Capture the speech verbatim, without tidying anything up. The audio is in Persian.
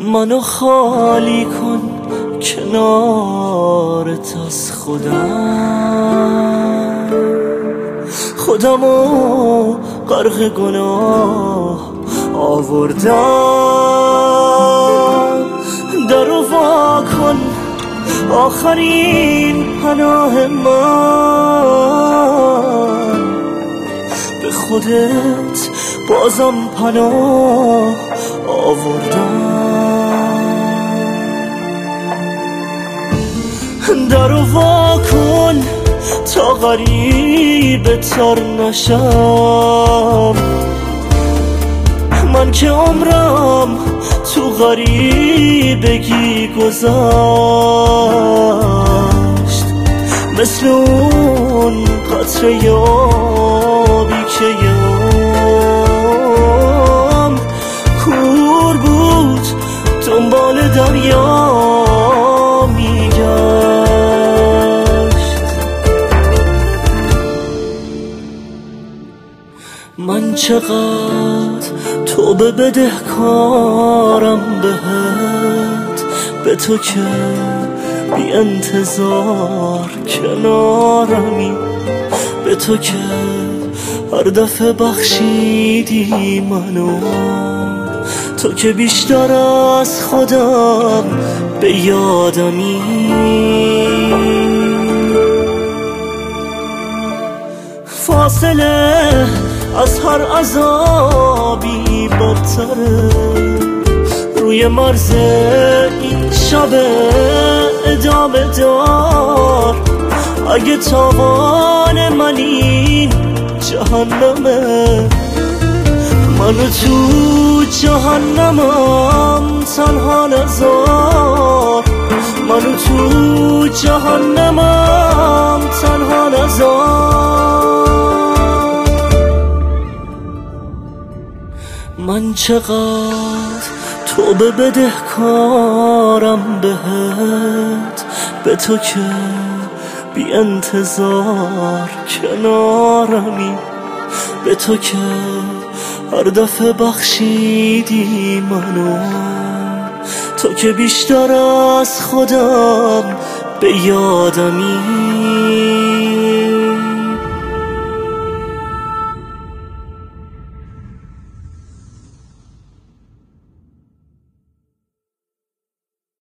منو خالی کن کنارت از خودم، خودمو غرق گناه آوردم. درو وا کن آخرین پناه من، به خودت بازم پناه آوردم. درو وا کن تا غریب تر نشم، من که عمرم تو غریبگی گذشت، مثل اون قطره آبی که یام کور بود دنبال دریا میگشت. من چقدر توبه بدهکارم بهت، به تو که بی انتظار کنارمی، به تو که هر دفعه بخشیدی منو، تو که بیشتر از خودم به یادمی. فاصله از هر عذابی بدتره، روی مرز این شب ادامه دار. اگه تاوان من این جهنمه، منو تو جهنمم تنها نذار، منو تو جهنمم تنها نذار. من چقدر توبه بدهکارم بهت، به تو که بی انتظار کنارمی، به تو که هر دفعه بخشیدی منو، تو که بیشتر از خودم به یادمی.